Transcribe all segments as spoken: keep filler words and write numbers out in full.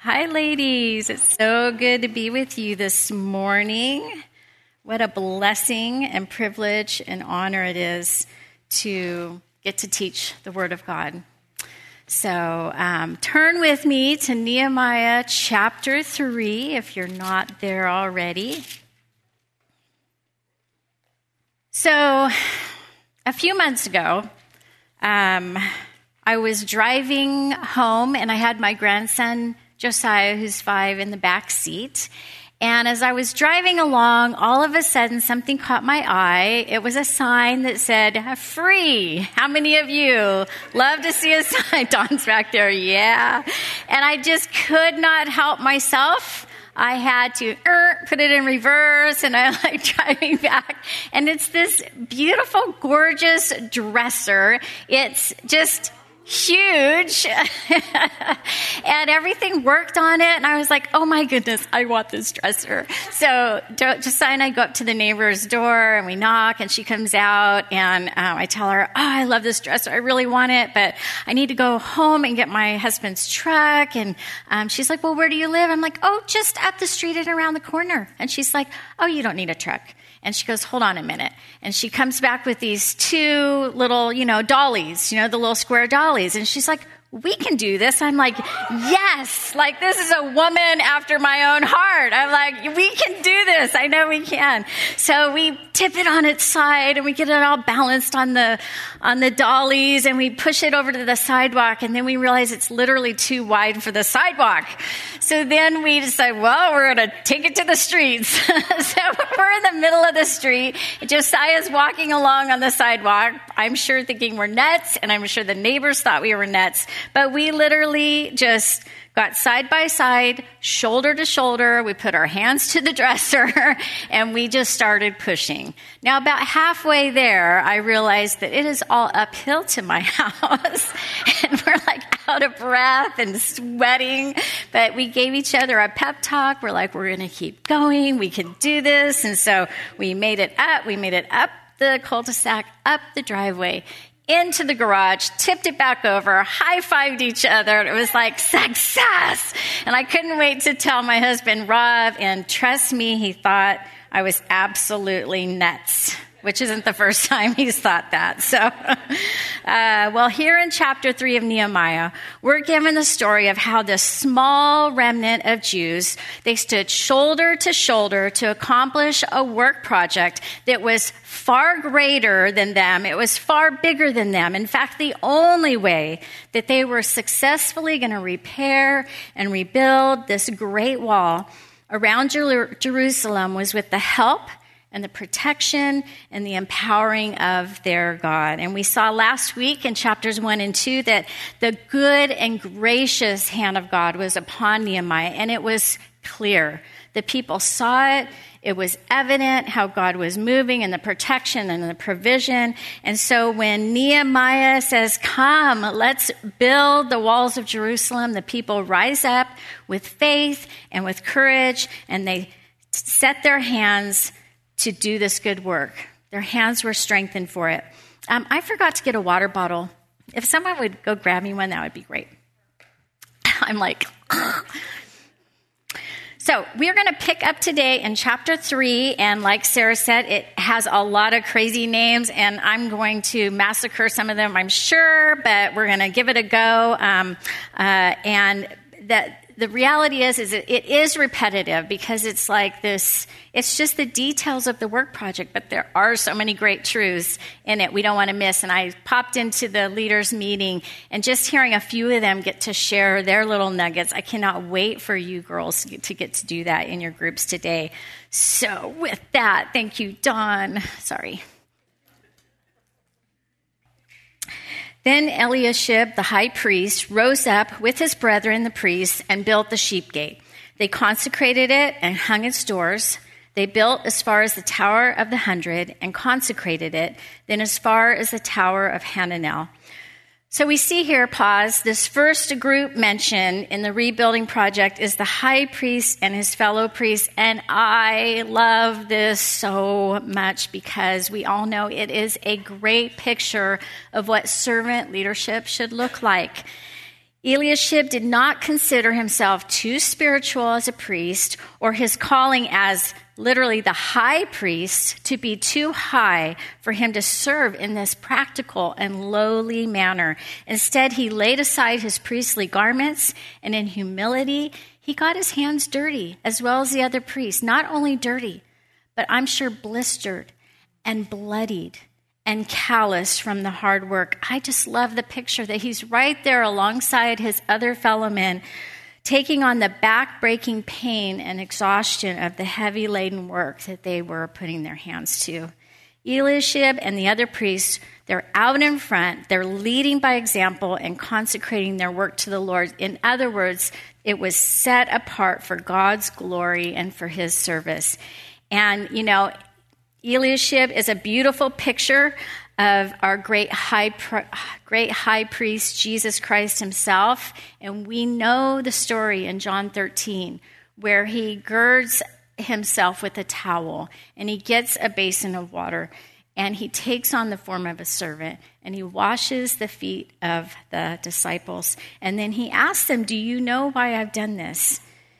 Hi, ladies. It's so good to be with you this morning. What a blessing and privilege and honor it is to get to teach the Word of God. So um, turn with me to Nehemiah chapter three if you're not there already. So a few months ago, um, I was driving home and I had my grandson Josiah, who's five, in the back seat. And as I was driving along, all of a sudden, something caught my eye. It was a sign that said, free. How many of you love to see a sign? Dawn's back there, yeah. And I just could not help myself. I had to er, put it in reverse, and I like driving back. And it's this beautiful, gorgeous dresser. It's just huge, and everything worked on it, and I was like, oh my goodness, I want this dresser. So Josiah and I go up to the neighbor's door, and we knock, and she comes out, and um, I tell her, oh, I love this dresser, I really want it, but I need to go home and get my husband's truck, and um, she's like, well, where do you live? I'm like, oh, just up the street and around the corner. And she's like, oh, you don't need a truck. And she goes, hold on a minute. And she comes back with these two little, you know, dollies, you know, the little square dollies. And she's like, we can do this. I'm like, yes, like this is a woman after my own heart. I'm like, we can do this. I know we can. So we tip it on its side and we get it all balanced on the, on the dollies, and we push it over to the sidewalk, and then we realize it's literally too wide for the sidewalk. So then we decide, well, we're going to take it to the streets. So we're in the middle of the street. Josiah's walking along on the sidewalk. I'm sure thinking we're nuts, and I'm sure the neighbors thought we were nuts. But we literally just got side by side, shoulder to shoulder. We put our hands to the dresser, and we just started pushing. Now, about halfway there, I realized that it is all uphill to my house, and we're like out of breath and sweating. But we gave each other a pep talk. We're like, we're going to keep going. We can do this. And so we made it up. We made it up the cul-de-sac, up the driveway, into the garage, tipped it back over, high-fived each other. And it was like success. And I couldn't wait to tell my husband, Rob, and trust me, he thought I was absolutely nuts, which isn't the first time he's thought that. So, uh, well, here in chapter three of Nehemiah, we're given the story of how this small remnant of Jews, they stood shoulder to shoulder to accomplish a work project that was far greater than them. It was far bigger than them. In fact, the only way that they were successfully going to repair and rebuild this great wall around Jer- Jerusalem was with the help and the protection and the empowering of their God. And we saw last week in chapters one and two that the good and gracious hand of God was upon Nehemiah, and it was clear. The people saw it. It was evident how God was moving and the protection and the provision. And so when Nehemiah says, come, let's build the walls of Jerusalem, the people rise up with faith and with courage, and they set their hands to do this good work. Their hands were strengthened for it. Um, I forgot to get a water bottle. If someone would go grab me one, that would be great. I'm like, ugh. So we're going to pick up today in chapter three, and like Sarah said, it has a lot of crazy names, and I'm going to massacre some of them, I'm sure, but we're going to give it a go. Um, uh, and that the reality is, is it, it is repetitive because it's like this, it's just the details of the work project, but there are so many great truths in it we don't want to miss. And I popped into the leaders meeting, and just hearing a few of them get to share their little nuggets. I cannot wait for you girls to get to do that in your groups today. So with that, thank you, Dawn. Sorry. Then Eliashib, the high priest, rose up with his brethren, the priests, and built the sheep gate. They consecrated it and hung its doors. They built as far as the Tower of the Hundred and consecrated it, then as far as the Tower of Hananel. So we see here, pause, this first group mentioned in the rebuilding project is the high priest and his fellow priests. And I love this so much because we all know it is a great picture of what servant leadership should look like. Eliashib did not consider himself too spiritual as a priest, or his calling as literally the high priest to be too high for him to serve in this practical and lowly manner. Instead, he laid aside his priestly garments, and in humility, he got his hands dirty, as well as the other priests. Not only dirty, but I'm sure blistered and bloodied and calloused from the hard work. I just love the picture that he's right there alongside his other fellow men, taking on the back-breaking pain and exhaustion of the heavy-laden work that they were putting their hands to. Eliashib and the other priests, they're out in front, they're leading by example and consecrating their work to the Lord. In other words, it was set apart for God's glory and for his service. And, you know, Eliashib is a beautiful picture of our great high, great high priest, Jesus Christ himself. And we know the story in John thirteen, where he girds himself with a towel and he gets a basin of water and he takes on the form of a servant and he washes the feet of the disciples. And then he asks them, do you know why I've done this?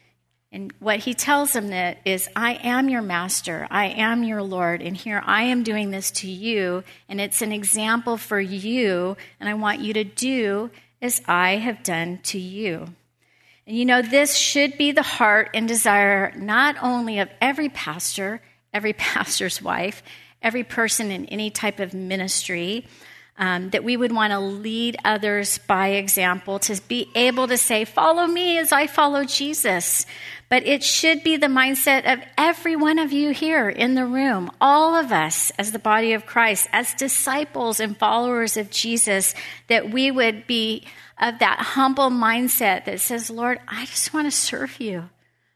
And what he tells them that is, I am your master, I am your Lord, and here I am doing this to you, and it's an example for you, and I want you to do as I have done to you. And you know, this should be the heart and desire not only of every pastor, every pastor's wife, every person in any type of ministry, Um, that we would want to lead others by example, to be able to say, follow me as I follow Jesus. But it should be the mindset of every one of you here in the room, all of us as the body of Christ, as disciples and followers of Jesus, that we would be of that humble mindset that says, Lord, I just want to serve you.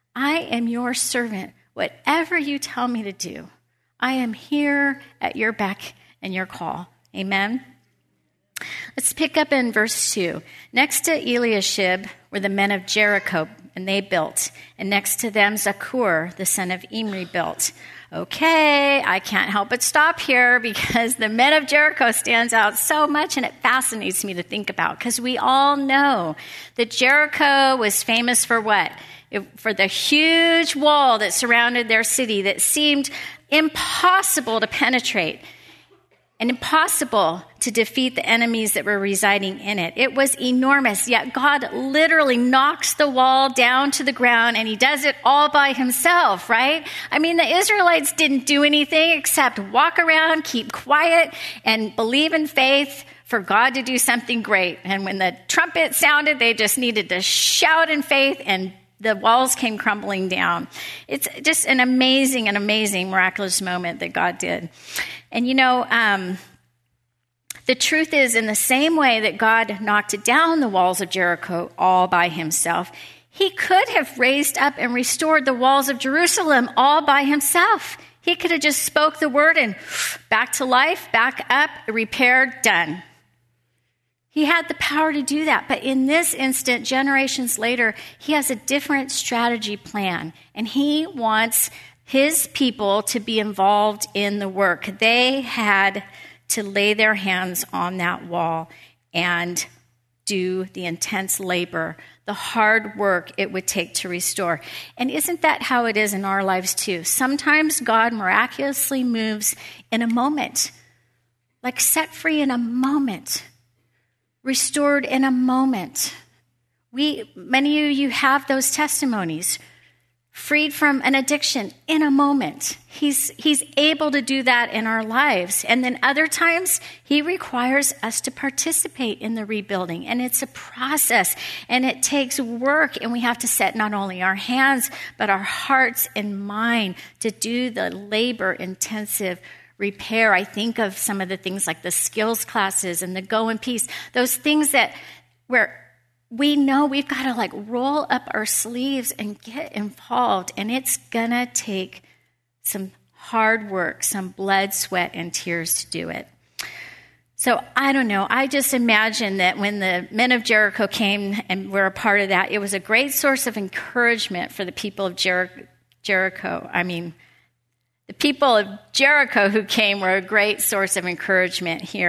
I am your servant. Whatever you tell me to do, I am here at your beck and your call. Amen. Let's pick up in verse two. Next to Eliashib were the men of Jericho, and they built. And next to them, Zakur, the son of Imri, built. Okay, I can't help but stop here because the men of Jericho stands out so much, and it fascinates me to think about, because we all know that Jericho was famous for what? It, for the huge wall that surrounded their city that seemed impossible to penetrate and impossible to defeat the enemies that were residing in it. It was enormous, yet God literally knocks the wall down to the ground, and he does it all by himself, right? I mean, the Israelites didn't do anything except walk around, keep quiet, and believe in faith for God to do something great. And when the trumpet sounded, they just needed to shout in faith, and the walls came crumbling down. It's just an amazing, an amazing, miraculous moment that God did. And you know, um, the truth is, in the same way that God knocked down the walls of Jericho all by himself, he could have raised up and restored the walls of Jerusalem all by himself. He could have just spoke the word and back to life, back up, repaired, done. He had the power to do that. But in this instant, generations later, he has a different strategy plan. And he wants his people to be involved in the work. They had to lay their hands on that wall and do the intense labor, the hard work it would take to restore. And isn't that how it is in our lives too? Sometimes God miraculously moves in a moment, like set free in a moment, restored in a moment. We, many of you have those testimonies. Freed from an addiction in a moment. He's, he's able to do that in our lives. And then other times, he requires us to participate in the rebuilding. And it's a process, and it takes work. And we have to set not only our hands, but our hearts and mind to do the labor-intensive repair. I think of some of the things like the skills classes and the Go in Peace, those things that where we know we've got to like roll up our sleeves and get involved, and it's going to take some hard work, some blood, sweat, and tears to do it. So I don't know. I just imagine that when the men of Jericho came and were a part of that, it was a great source of encouragement for the people of Jer- Jericho. I mean, the people of Jericho who came were a great source of encouragement here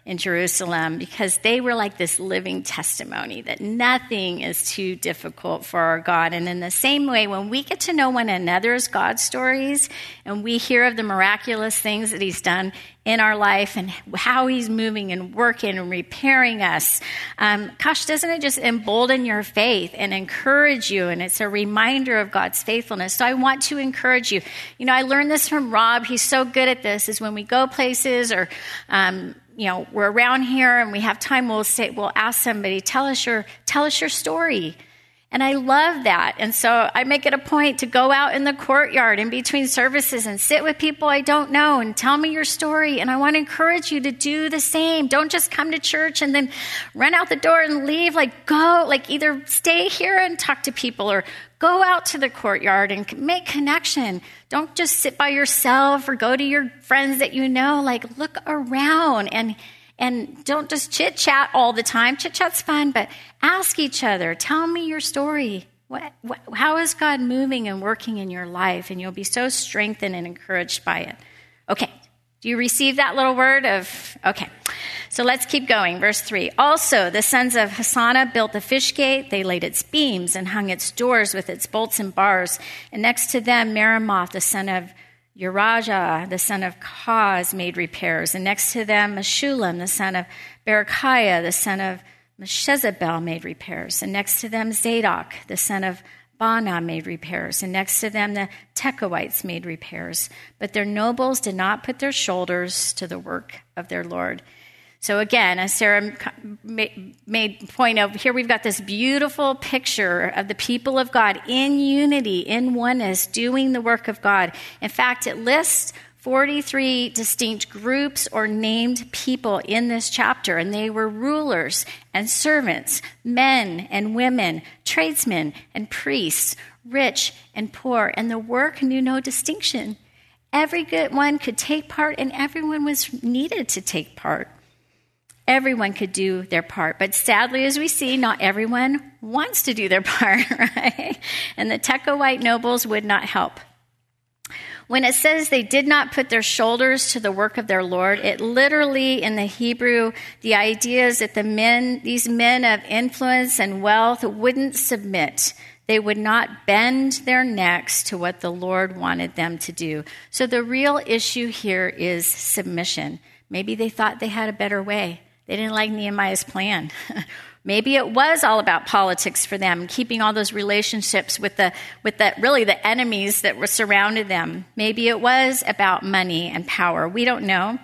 in Jerusalem because they were like this living testimony that nothing is too difficult for our God. And in the same way, when we get to know one another's God stories and we hear of the miraculous things that he's done in our life and how he's moving and working and repairing us, um, gosh, doesn't it just embolden your faith and encourage you? And it's a reminder of God's faithfulness. So I want to encourage you. You know, I learned this from Rob. He's so good at this, is when we go places or, um, you know, we're around here and we have time, we'll say, we'll ask somebody, tell us your, tell us your story. And I love that. And so I make it a point to go out in the courtyard in between services and sit with people I don't know and tell me your story. And I want to encourage you to do the same. Don't just come to church and then run out the door and leave. Like, go, like either stay here and talk to people or go out to the courtyard and make connection. Don't just sit by yourself or go to your friends that you know. Like, look around and And don't just chit-chat all the time. Chit-chat's fun, but ask each other, tell me your story. What, what, how is God moving and working in your life? And you'll be so strengthened and encouraged by it. Okay, do you receive that little word of, okay. So let's keep going. Verse three. Also, the sons of Hosanna built the fish gate. They laid its beams and hung its doors with its bolts and bars. And next to them, Meremoth, the son of Urijah, the son of Koz, made repairs. And next to them, Meshullam, the son of Berechiah, the son of Meshezabel, made repairs. And next to them, Zadok, the son of Baana, made repairs. And next to them, the Tekoites made repairs. But their nobles did not put their shoulders to the work of their Lord. So again, as Sarah made point of, here we've got this beautiful picture of the people of God in unity, in oneness, doing the work of God. In fact, it lists forty-three distinct groups or named people in this chapter, and they were rulers and servants, men and women, tradesmen and priests, rich and poor, and the work knew no distinction. Every good one could take part, and everyone was needed to take part. Everyone could do their part. But sadly, as we see, not everyone wants to do their part, right? And the Tekoite nobles would not help. When it says they did not put their shoulders to the work of their Lord, it literally, in the Hebrew, the idea is that the men, these men of influence and wealth wouldn't submit. They would not bend their necks to what the Lord wanted them to do. So the real issue here is submission. Maybe they thought they had a better way. They didn't like Nehemiah's plan. Maybe it was all about politics for them, keeping all those relationships with the, with the, really the enemies that were surrounded them. Maybe it was about money and power. We don't know.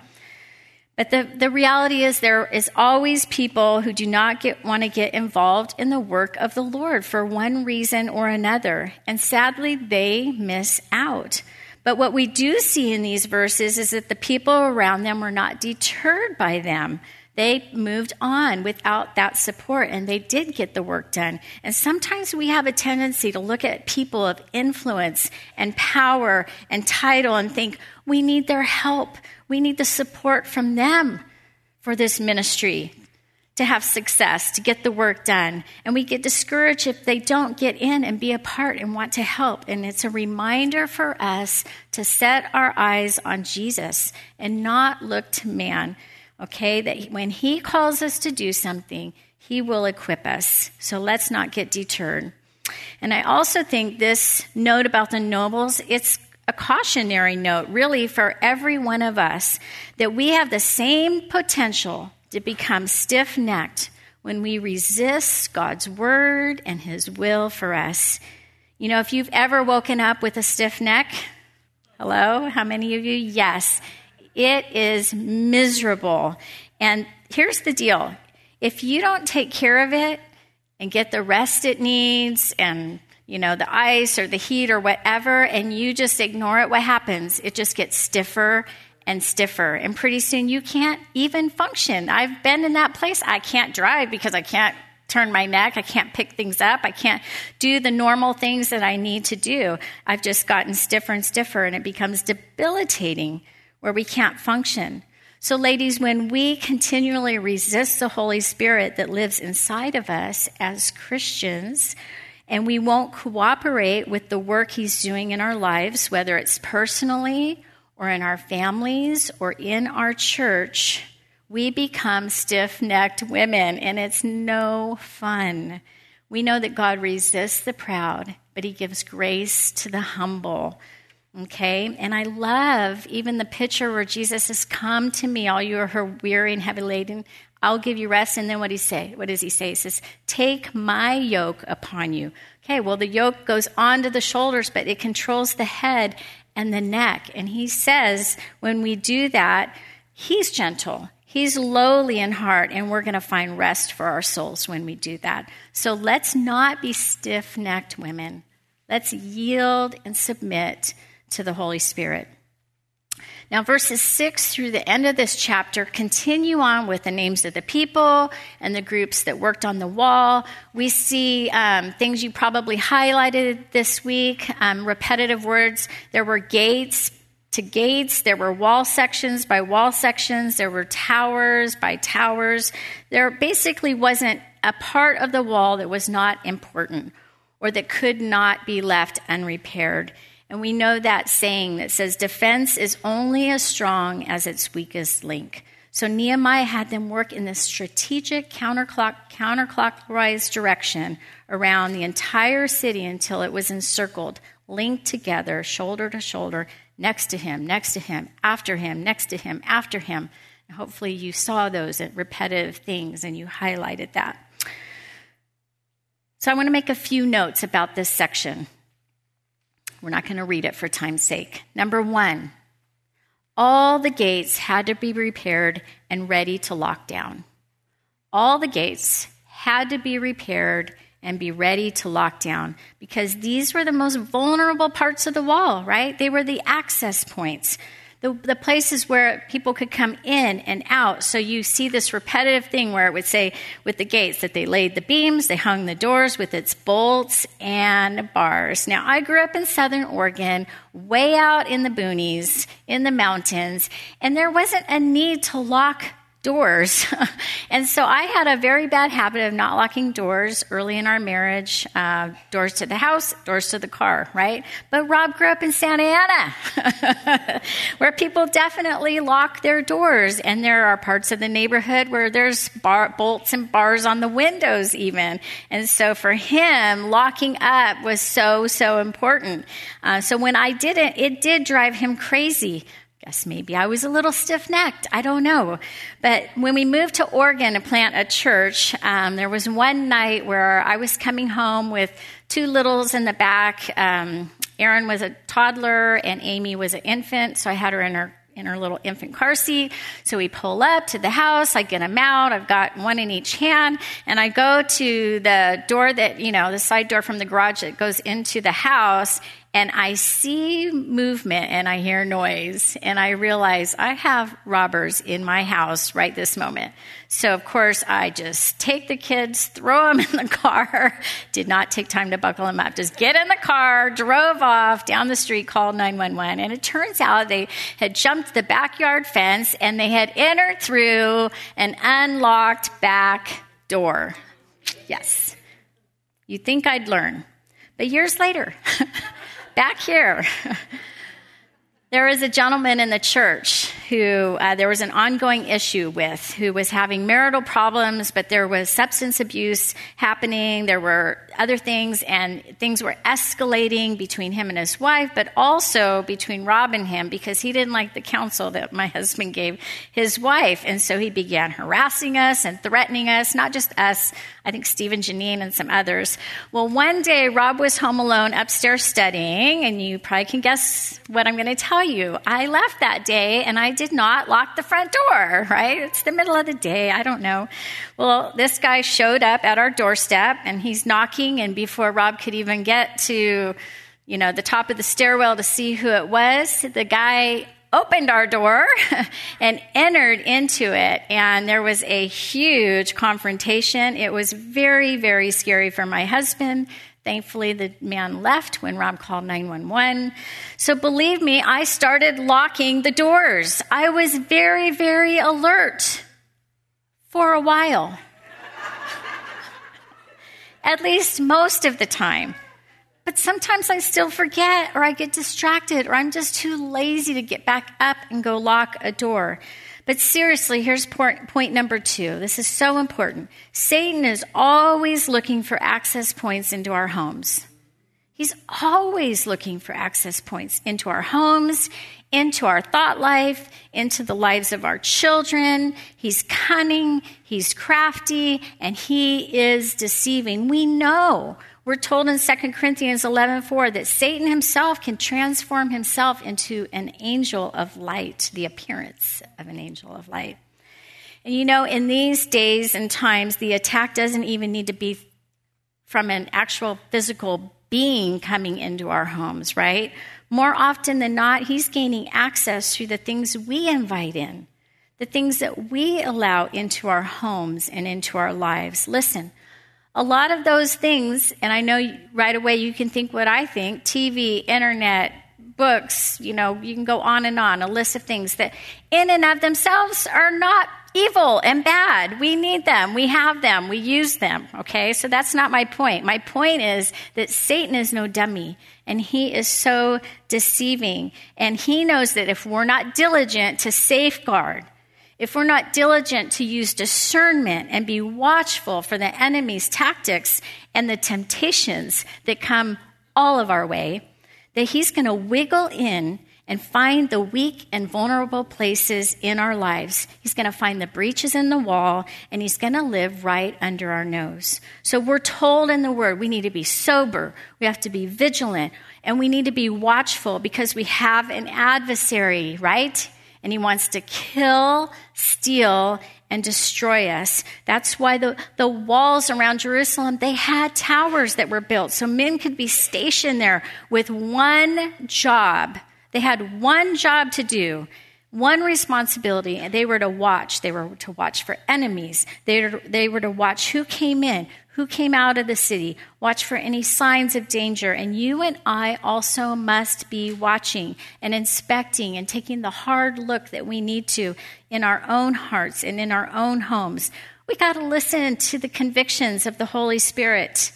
But the, the reality is there is always people who do not get, want to get involved in the work of the Lord for one reason or another. And sadly, they miss out. But what we do see in these verses is that the people around them were not deterred by them. They moved on without that support, and they did get the work done. And sometimes we have a tendency to look at people of influence and power and title and think, we need their help. We need the support from them for this ministry to have success, to get the work done. And we get discouraged if they don't get in and be a part and want to help. And it's a reminder for us to set our eyes on Jesus and not look to man. Okay, that when he calls us to do something, he will equip us. So let's not get deterred. And I also think this note about the nobles, it's a cautionary note, really, for every one of us, that we have the same potential to become stiff-necked when we resist God's word and his will for us. You know, if you've ever woken up with a stiff neck, hello, how many of you? Yes. It is miserable. And here's the deal. If you don't take care of it and get the rest it needs and, you know, the ice or the heat or whatever, and you just ignore it, what happens? It just gets stiffer and stiffer. And pretty soon you can't even function. I've been in that place. I can't drive because I can't turn my neck. I can't pick things up. I can't do the normal things that I need to do. I've just gotten stiffer and stiffer, and it becomes debilitating, where we can't function. So ladies, when we continually resist the Holy Spirit that lives inside of us as Christians, and we won't cooperate with the work he's doing in our lives, whether it's personally or in our families or in our church, we become stiff-necked women, and it's no fun. We know that God resists the proud, but he gives grace to the humble. Okay? And I love even the picture where Jesus says, come to me, all you who are weary and heavy laden. I'll give you rest. And then what, he say? What does he say? He says, take my yoke upon you. Okay, well, the yoke goes onto the shoulders, but it controls the head and the neck. And he says, when we do that, he's gentle. He's lowly in heart, and we're going to find rest for our souls when we do that. So let's not be stiff-necked women. Let's yield and submit to the Holy Spirit. Now, verses six through the end of this chapter continue on with the names of the people and the groups that worked on the wall. We see um, things you probably highlighted this week, um, repetitive words. There were gates to gates. There were wall sections by wall sections. There were towers by towers. There basically wasn't a part of the wall that was not important or that could not be left unrepaired. And we know that saying that says defense is only as strong as its weakest link. So Nehemiah had them work in this strategic counterclock, counterclockwise direction around the entire city until it was encircled, linked together, shoulder to shoulder, next to him, next to him, after him, next to him, after him. And hopefully you saw those repetitive things and you highlighted that. So I want to make a few notes about this section. We're not going to read it for time's sake. Number one, all the gates had to be repaired and ready to lock down. All the gates had to be repaired and be ready to lock down because these were the most vulnerable parts of the wall, right? They were the access points, the, the places where people could come in and out. So you see this repetitive thing where it would say with the gates that they laid the beams, they hung the doors with its bolts and bars. Now, I grew up in Southern Oregon, way out in the boonies, in the mountains, and there wasn't a need to lock doors. And so I had a very bad habit of not locking doors early in our marriage, uh, doors to the house, doors to the car, right? But Rob grew up in Santa Ana, where people definitely lock their doors. And there are parts of the neighborhood where there's bar, bolts and bars on the windows even. And so for him, locking up was so, so important. Uh, so when I did it, it did drive him crazy. Guess maybe I was a little stiff-necked. I don't know. But when we moved to Oregon to plant a church, um, there was one night where I was coming home with two littles in the back. Um, Erin was a toddler and Amy was an infant, so I had her in her in her little infant car seat. So we pull up to the house. I get them out. I've got one in each hand. And I go to the door that, you know, the side door from the garage that goes into the house. And I see movement and I hear noise. And I realize I have robbers in my house right this moment. So, of course, I just take the kids, throw them in the car. Did not take time to buckle them up. Just get in the car, drove off down the street, called nine one one. And it turns out they had jumped the backyard fence and they had entered through an unlocked back door. Yes. You'd think I'd learn. But years later, back here, there was a gentleman in the church who uh, there was an ongoing issue with, who was having marital problems, but there was substance abuse happening. There were other things, and things were escalating between him and his wife, but also between Rob and him because he didn't like the counsel that my husband gave his wife. And so he began harassing us and threatening us, not just us, I think Steve and Janine and some others. Well, one day, Rob was home alone upstairs studying, and you probably can guess what I'm going to tell you. I left that day, and I did not lock the front door, right? It's the middle of the day. I don't know. Well, this guy showed up at our doorstep, and he's knocking, and before Rob could even get to, you know, the top of the stairwell to see who it was, the guy opened our door and entered into it. And there was a huge confrontation. It was very, very scary for my husband. Thankfully, the man left when Rob called nine one one. So believe me, I started locking the doors. I was very, very alert for a while. At least most of the time. But sometimes I still forget, or I get distracted, or I'm just too lazy to get back up and go lock a door. But seriously, here's point, point number two. This is so important. Satan is always looking for access points into our homes. He's always looking for access points into our homes, into our thought life, into the lives of our children. He's cunning, he's crafty, and he is deceiving. We know. We're told in Second Corinthians eleven four that Satan himself can transform himself into an angel of light, the appearance of an angel of light. And you know, in these days and times, the attack doesn't even need to be from an actual physical being coming into our homes, right? More often than not, he's gaining access through the things we invite in, the things that we allow into our homes and into our lives. Listen, a lot of those things, and I know right away you can think what I think, T V, internet, books, you know, you can go on and on, a list of things that in and of themselves are not evil and bad. We need them. We have them. We use them. Okay. So that's not my point. My point is that Satan is no dummy and he is so deceiving. And he knows that if we're not diligent to safeguard, if we're not diligent to use discernment and be watchful for the enemy's tactics and the temptations that come all of our way, that he's going to wiggle in and find the weak and vulnerable places in our lives. He's going to find the breaches in the wall, and he's going to live right under our nose. So we're told in the Word we need to be sober, we have to be vigilant, and we need to be watchful because we have an adversary, right? And he wants to kill, steal, and destroy us. That's why the, the walls around Jerusalem, they had towers that were built so men could be stationed there with one job. They had one job to do, one responsibility, and they were to watch. They were to watch for enemies. They were, they were to watch who came in, who came out of the city, watch for any signs of danger. And you and I also must be watching and inspecting and taking the hard look that we need to in our own hearts and in our own homes. We got to listen to the convictions of the Holy Spirit.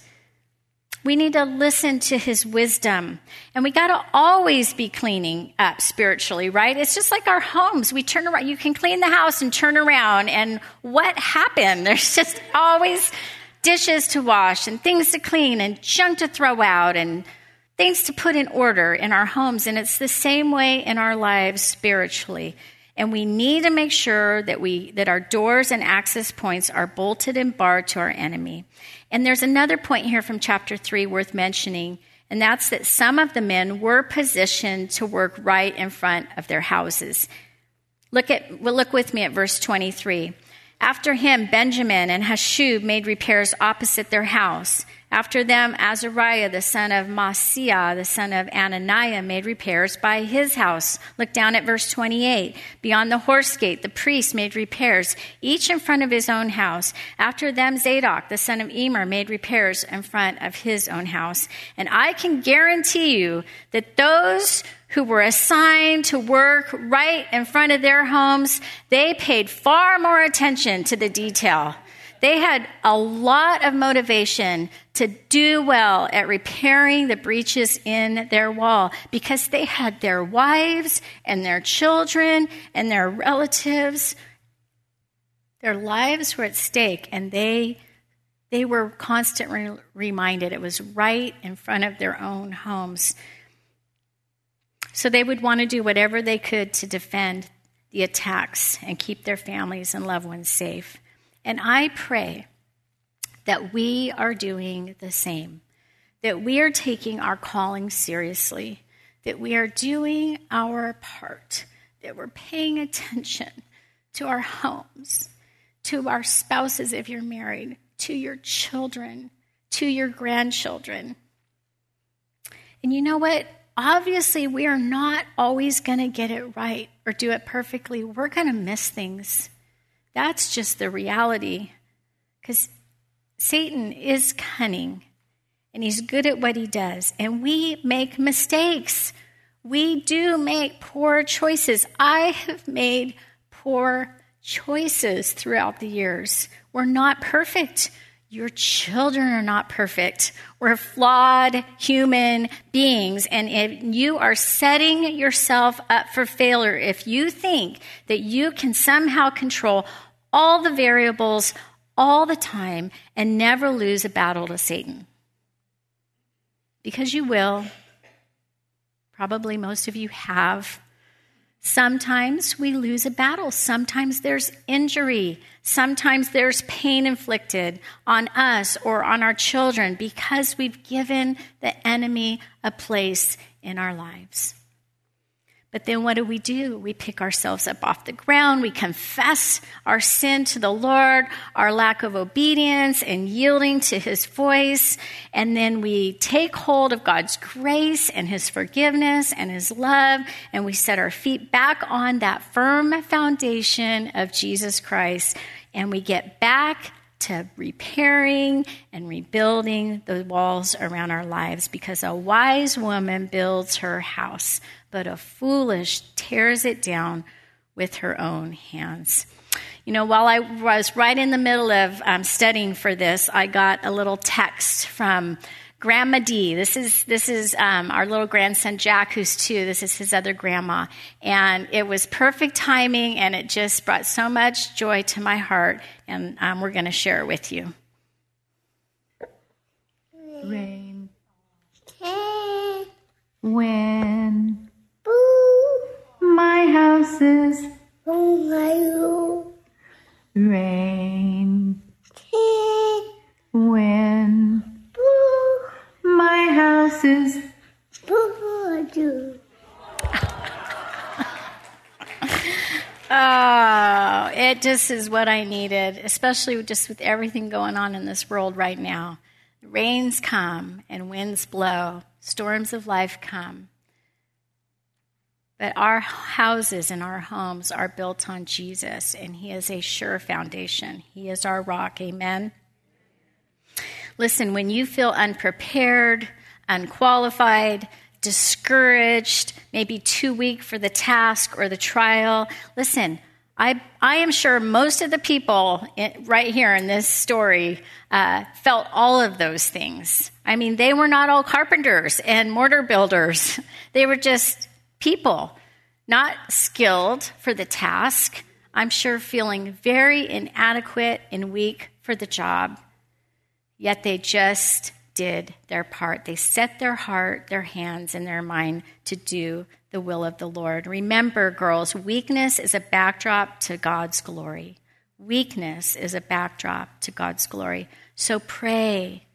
We need to listen to his wisdom. And we got to always be cleaning up spiritually, right? It's just like our homes. We turn around. You can clean the house and turn around. And what happened? There's just always dishes to wash and things to clean and junk to throw out and things to put in order in our homes. And it's the same way in our lives spiritually. And we need to make sure that we that our doors and access points are bolted and barred to our enemy. And there's another point here from chapter three worth mentioning, and that's that some of the men were positioned to work right in front of their houses. Look at well, look with me at verse twenty-three. After him, Benjamin and Hashub made repairs opposite their house. After them, Azariah, the son of Maaseiah, the son of Ananiah, made repairs by his house. Look down at verse twenty-eight. Beyond the horse gate, the priest made repairs, each in front of his own house. After them, Zadok, the son of Emer, made repairs in front of his own house. And I can guarantee you that those who were assigned to work right in front of their homes, they paid far more attention to the detail. They had a lot of motivation to do well at repairing the breaches in their wall because they had their wives and their children and their relatives. Their lives were at stake, and they they were constantly reminded it was right in front of their own homes. So they would want to do whatever they could to defend the attacks and keep their families and loved ones safe. And I pray that we are doing the same, that we are taking our calling seriously, that we are doing our part, that we're paying attention to our homes, to our spouses if you're married, to your children, to your grandchildren. And you know what? Obviously, we are not always going to get it right or do it perfectly. We're going to miss things. That's just the reality, because Satan is cunning, and he's good at what he does, and we make mistakes. We do make poor choices. I have made poor choices throughout the years. We're not perfect. Your children are not perfect. We're flawed human beings. And if you are setting yourself up for failure, if you think that you can somehow control all the variables all the time and never lose a battle to Satan. Because you will. Probably most of you have. Sometimes we lose a battle. Sometimes there's injury. Sometimes there's pain inflicted on us or on our children because we've given the enemy a place in our lives. But then what do we do? We pick ourselves up off the ground. We confess our sin to the Lord, our lack of obedience and yielding to his voice. And then we take hold of God's grace and his forgiveness and his love. And we set our feet back on that firm foundation of Jesus Christ. And we get back to repairing and rebuilding the walls around our lives, because a wise woman builds her house, but a foolish tears it down with her own hands. You know, while I was right in the middle of um, studying for this, I got a little text from Grandma Dee. This is this is um, our little grandson Jack, who's two. This is his other grandma, and it was perfect timing, and it just brought so much joy to my heart. And um, we're going to share it with you. Rain. When my house is rain. When my house is Oh, it just is what I needed, especially just with everything going on in this world right now. Rains come and winds blow. Storms of life come. But our houses and our homes are built on Jesus, and he is a sure foundation. He is our rock. Amen. Listen, when you feel unprepared, unqualified, discouraged, maybe too weak for the task or the trial, listen, I I am sure most of the people in, right here in this story uh, felt all of those things. I mean, they were not all carpenters and mortar builders. They were just people, not skilled for the task. I'm sure feeling very inadequate and weak for the job. Yet they just did their part. They set their heart, their hands, and their mind to do the will of the Lord. Remember, girls, weakness is a backdrop to God's glory. Weakness is a backdrop to God's glory. So pray,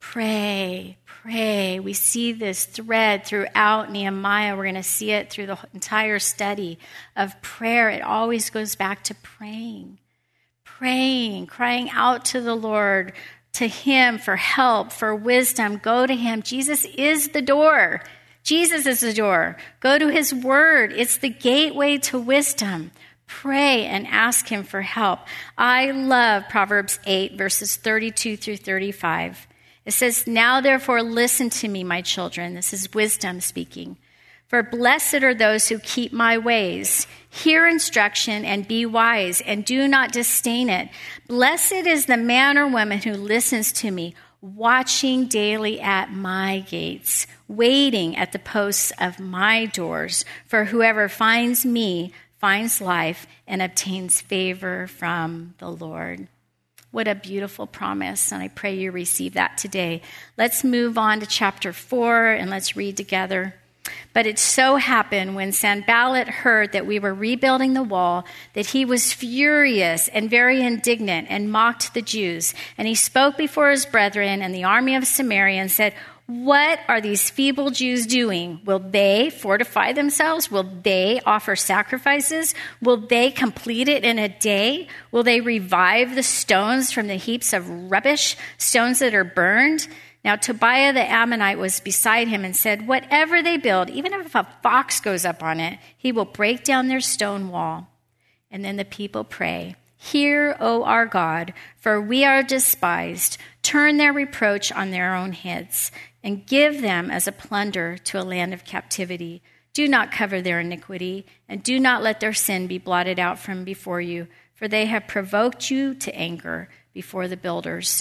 pray, pray. We see this thread throughout Nehemiah. We're going to see it through the entire study of prayer. It always goes back to praying, praying, crying out to the Lord, to him for help, for wisdom. Go to him. Jesus is the door. Jesus is the door. Go to his word. It's the gateway to wisdom. Pray and ask him for help. I love Proverbs eight, verses thirty-two through thirty-five. It says, "Now therefore listen to me, my children." This is wisdom speaking. "For blessed are those who keep my ways. Hear instruction and be wise, and do not disdain it. Blessed is the man or woman who listens to me, watching daily at my gates, waiting at the posts of my doors. For whoever finds me finds life and obtains favor from the Lord." What a beautiful promise, and I pray you receive that today. Let's move on to chapter four, and let's read together. "But it so happened when Sanballat heard that we were rebuilding the wall that he was furious and very indignant and mocked the Jews. And he spoke before his brethren and the army of Samaria and said, 'What are these feeble Jews doing? Will they fortify themselves? Will they offer sacrifices? Will they complete it in a day? Will they revive the stones from the heaps of rubbish, stones that are burned?' Now Tobiah the Ammonite was beside him and said, 'Whatever they build, even if a fox goes up on it, he will break down their stone wall.' And then the people pray, 'Hear, O our God, for we are despised. Turn their reproach on their own heads, and give them as a plunder to a land of captivity. Do not cover their iniquity, and do not let their sin be blotted out from before you, for they have provoked you to anger before the builders.'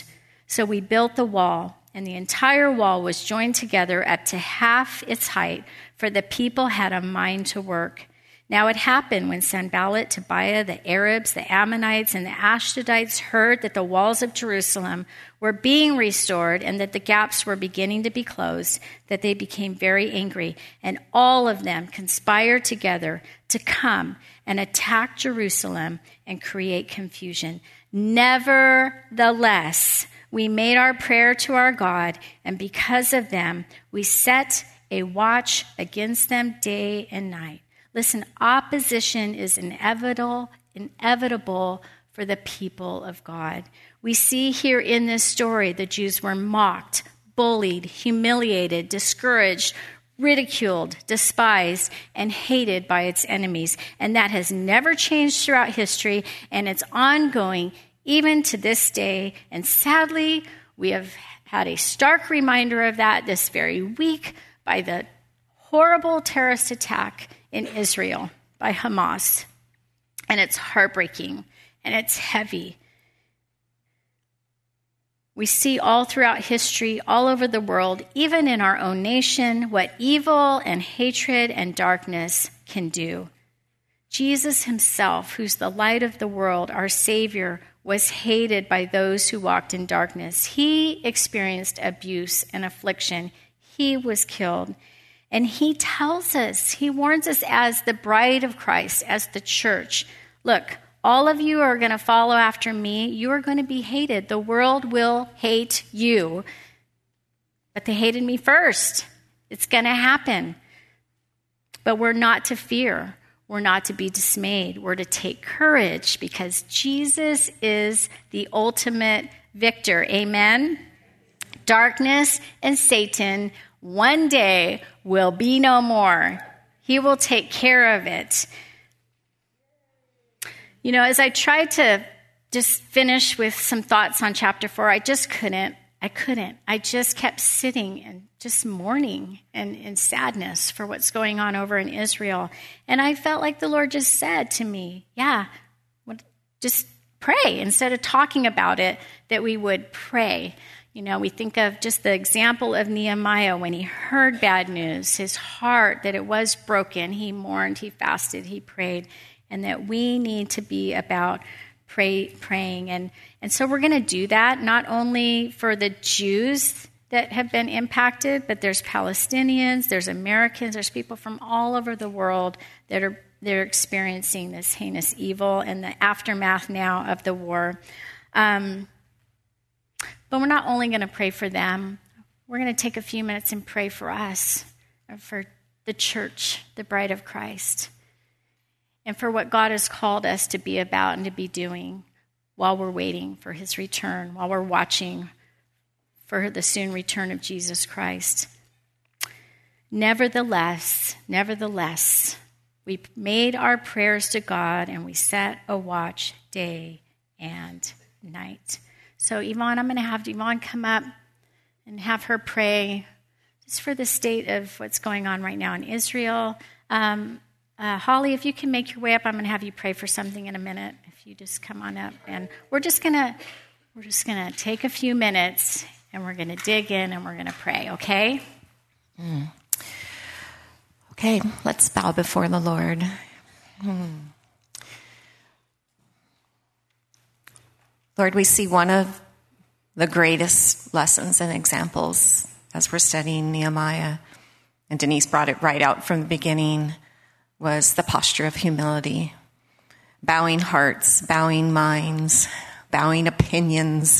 So we built the wall, and the entire wall was joined together up to half its height, for the people had a mind to work. Now it happened when Sanballat, Tobiah, the Arabs, the Ammonites, and the Ashdodites heard that the walls of Jerusalem were being restored and that the gaps were beginning to be closed, that they became very angry. And all of them conspired together to come and attack Jerusalem and create confusion. Nevertheless, we made our prayer to our God, and because of them, we set a watch against them day and night. Listen, opposition is inevitable, inevitable for the people of God. We see here in this story the Jews were mocked, bullied, humiliated, discouraged, ridiculed, despised, and hated by its enemies. And that has never changed throughout history, and it's ongoing even to this day. And sadly, we have had a stark reminder of that this very week by the horrible terrorist attack in Israel by Hamas. And it's heartbreaking and it's heavy. We see all throughout history, all over the world, even in our own nation, what evil and hatred and darkness can do. Jesus himself, who's the light of the world, our Savior, was hated by those who walked in darkness. He experienced abuse and affliction. He was killed. And he tells us, he warns us as the bride of Christ, as the church, look, all of you are going to follow after me. You are going to be hated. The world will hate you. But they hated me first. It's going to happen. But we're not to fear. We're not to be dismayed. We're to take courage because Jesus is the ultimate victor. Amen? Darkness and Satan one day will be no more. He will take care of it. You know, as I tried to just finish with some thoughts on chapter four, I just couldn't. I couldn't. I just kept sitting and just mourning and in sadness for what's going on over in Israel. And I felt like the Lord just said to me, yeah, just pray. Instead of talking about it, that we would pray. You know, we think of just the example of Nehemiah when he heard bad news, his heart, that it was broken. He mourned, he fasted, he prayed, and that we need to be about pray, praying. And, and so we're going to do that, not only for the Jews that have been impacted, but there's Palestinians, there's Americans, there's people from all over the world that are they're experiencing this heinous evil and the aftermath now of the war. Um, but we're not only going to pray for them, we're going to take a few minutes and pray for us, for the church, the bride of Christ, and for what God has called us to be about and to be doing while we're waiting for his return, while we're watching for the soon return of Jesus Christ. Nevertheless, nevertheless, we made our prayers to God and we set a watch day and night. So Yvonne, I'm going to have Yvonne come up and have her pray just for the state of what's going on right now in Israel. Um, uh, Holly, if you can make your way up, I'm going to have you pray for something in a minute. If you just come on up, and we're just going to we're just going to take a few minutes and we're going to dig in and we're going to pray. Okay? Mm. Okay, let's bow before the Lord. Hmm. Lord, we see one of the greatest lessons and examples as we're studying Nehemiah, and Denise brought it right out from the beginning, was the posture of humility. Bowing hearts, bowing minds, bowing opinions,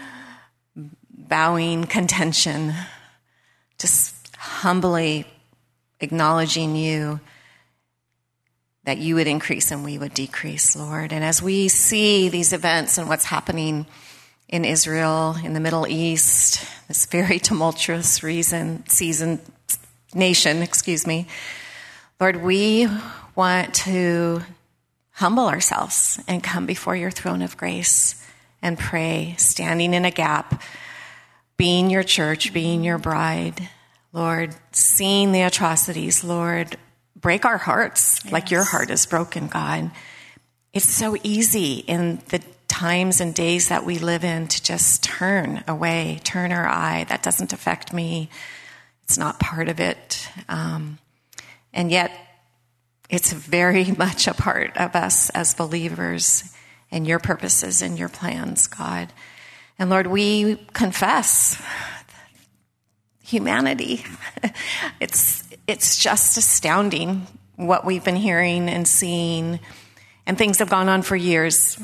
bowing contention, just humbly acknowledging you, that you would increase and we would decrease, Lord. And as we see these events and what's happening in Israel, in the Middle East, this very tumultuous reason, season, nation, excuse me, Lord, we want to humble ourselves and come before your throne of grace and pray, standing in a gap, being your church, being your bride, Lord, seeing the atrocities, Lord, break our hearts yes. like your heart is broken, God. It's so easy in the times and days that we live in to just turn away, turn our eye. That doesn't affect me. It's not part of it. Um, and yet, it's very much a part of us as believers and your purposes and your plans, God. And Lord, we confess humanity. It's it's just astounding what we've been hearing and seeing, and things have gone on for years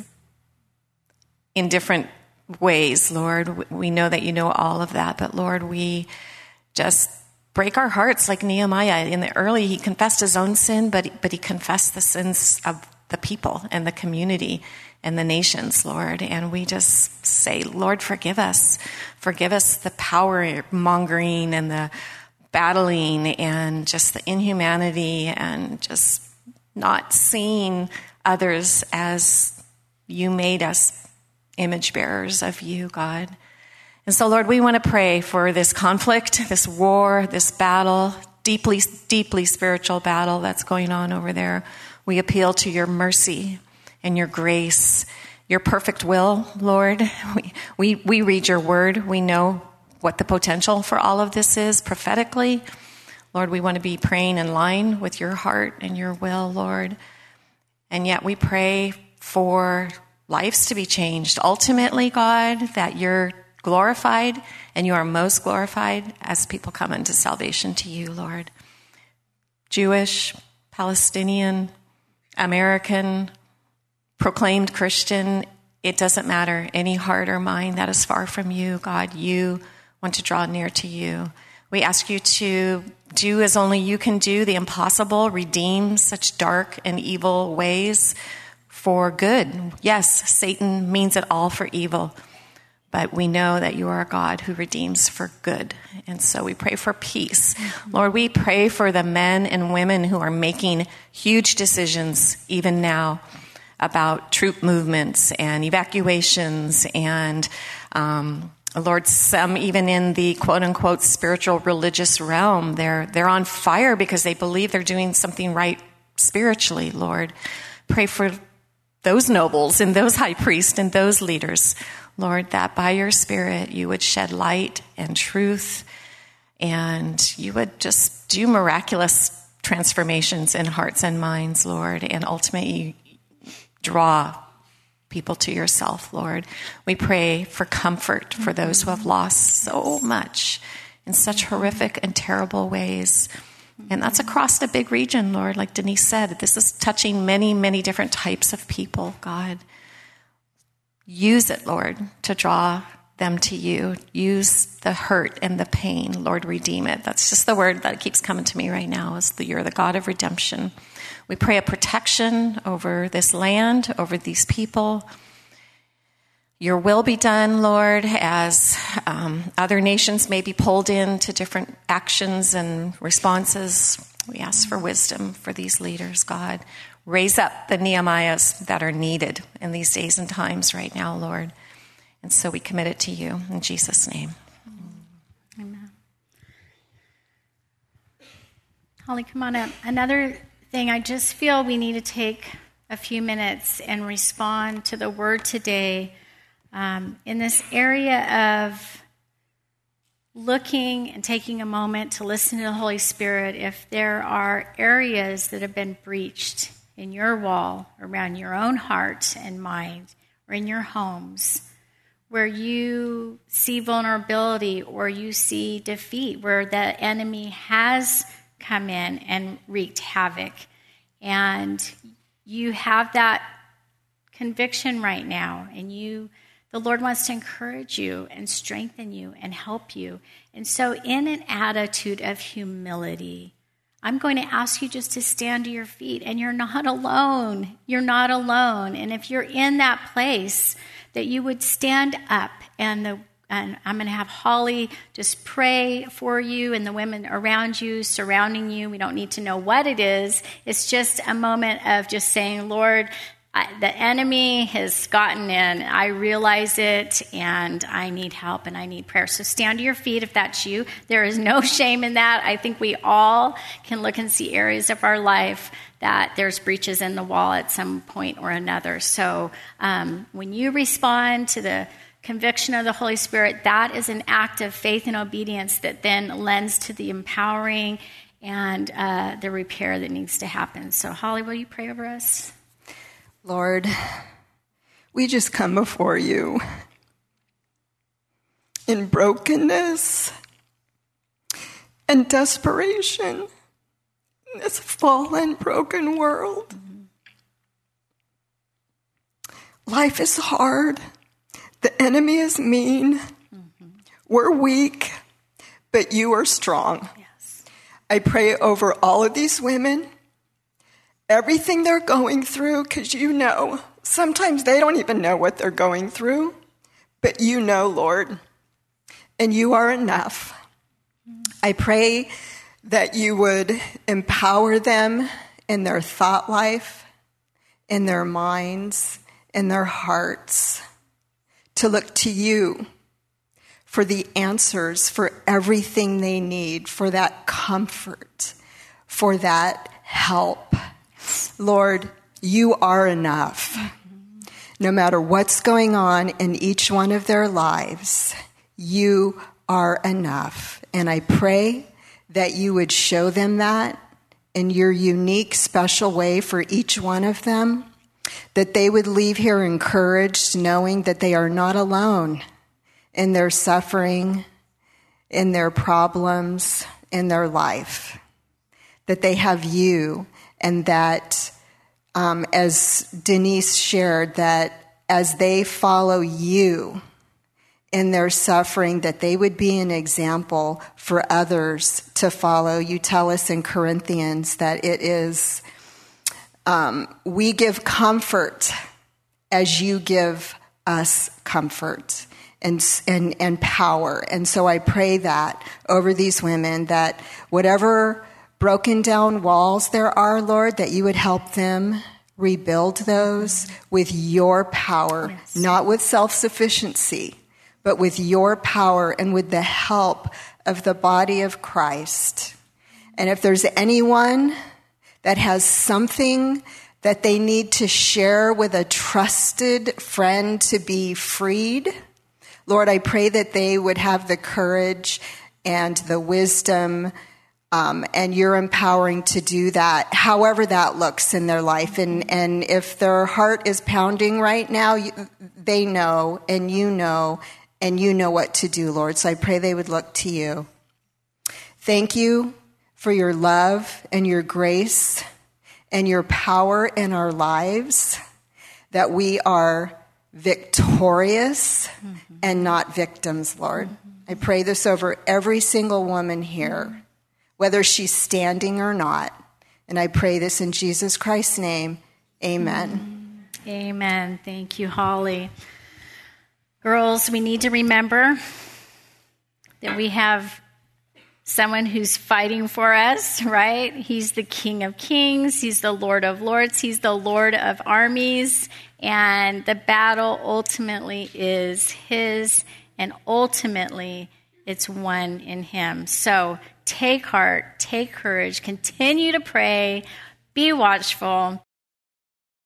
in different ways, Lord. We know that you know all of that, but Lord, we just break our hearts like Nehemiah. In the early, he confessed his own sin, but, but he confessed the sins of the people and the community and the nations, Lord. And we just say, Lord, forgive us. Forgive us the power mongering and the battling and just the inhumanity and just not seeing others as you made us, image bearers of you, God. And so, Lord, we want to pray for this conflict, this war, this battle, deeply, deeply spiritual battle that's going on over there. We appeal to your mercy and your grace, your perfect will, Lord. We, we, we read your word. We know what the potential for all of this is prophetically. Lord, we want to be praying in line with your heart and your will, Lord. And yet we pray for lives to be changed. Ultimately, God, that you're glorified, and you are most glorified as people come into salvation to you, Lord. Jewish, Palestinian, American, proclaimed Christian, it doesn't matter. Any heart or mind that is far from you, God, you want to draw near to you. We ask you to do as only you can do, the impossible, redeem such dark and evil ways for good. Yes, Satan means it all for evil, but we know that you are a God who redeems for good. And so we pray for peace. Mm-hmm. Lord, we pray for the men and women who are making huge decisions even now about troop movements and evacuations and, um, Lord, some even in the quote-unquote spiritual religious realm, they're they're on fire because they believe they're doing something right spiritually, Lord. Pray for those nobles and those high priests and those leaders, Lord, that by your Spirit you would shed light and truth and you would just do miraculous transformations in hearts and minds, Lord, and ultimately draw people to yourself, Lord. We pray for comfort for those who have lost so much in such horrific and terrible ways. And that's across the big region, Lord. Like Denise said, this is touching many, many different types of people, God. Use it, Lord, to draw them to you. Use the hurt and the pain, Lord, redeem it. That's just the word that keeps coming to me right now, is that you're the God of redemption. We pray a protection over this land, over these people. Your will be done, Lord, as um, other nations may be pulled into different actions and responses. We ask for wisdom for these leaders, God. Raise up the Nehemiahs that are needed in these days and times right now, Lord. And so we commit it to you in Jesus' name. Amen. Holly, come on up. Another thing, I just feel we need to take a few minutes and respond to the word today um, in this area of looking and taking a moment to listen to the Holy Spirit. If there are areas that have been breached in your wall, around your own heart and mind, or in your homes, where you see vulnerability or you see defeat, where the enemy has come in and wreaked havoc, and you have that conviction right now, and you, the Lord wants to encourage you and strengthen you and help you. And so in an attitude of humility, I'm going to ask you just to stand to your feet, and you're not alone. You're not alone. And if you're in that place, that you would stand up, and the and I'm going to have Holly just pray for you and the women around you, surrounding you. We don't need to know what it is. It's just a moment of just saying, Lord, I, the enemy has gotten in. I realize it, and I need help, and I need prayer. So stand to your feet if that's you. There is no shame in that. I think we all can look and see areas of our life that there's breaches in the wall at some point or another. So um, when you respond to the conviction of the Holy Spirit, that is an act of faith and obedience that then lends to the empowering and uh, the repair that needs to happen. So Holly, will you pray over us? Lord, we just come before you in brokenness and desperation in this fallen, broken world. Mm-hmm. Life is hard. The enemy is mean. Mm-hmm. We're weak, but you are strong. Yes. I pray over all of these women, everything they're going through, because you know, sometimes they don't even know what they're going through, but you know, Lord, and you are enough. I pray that you would empower them in their thought life, in their minds, in their hearts, to look to you for the answers, for everything they need, for that comfort, for that help. Lord, you are enough. No matter what's going on in each one of their lives, you are enough. And I pray that you would show them that in your unique, special way for each one of them, that they would leave here encouraged, knowing that they are not alone in their suffering, in their problems, in their life, that they have you, and that, um, as Denise shared, that as they follow you in their suffering, that they would be an example for others to follow. You tell us in Corinthians that it is, um, we give comfort as you give us comfort and, and, and power. And so I pray that over these women, that whatever broken down walls there are, Lord, that you would help them rebuild those with your power, yes. Not with self-sufficiency, but with your power and with the help of the body of Christ. And if there's anyone that has something that they need to share with a trusted friend to be freed, Lord, I pray that they would have the courage and the wisdom Um, and you're empowering to do that, however that looks in their life. And, and if their heart is pounding right now, you, they know, and you know, and you know what to do, Lord. So I pray they would look to you. Thank you for your love and your grace and your power in our lives, that we are victorious mm-hmm. and not victims, Lord. Mm-hmm. I pray this over every single woman here, whether she's standing or not. And I pray this in Jesus Christ's name. Amen. Amen. Thank you, Holly. Girls, we need to remember that we have someone who's fighting for us, right? He's the King of Kings. He's the Lord of Lords. He's the Lord of armies. And the battle ultimately is his, and ultimately it's won in him. So take heart, take courage, continue to pray, be watchful,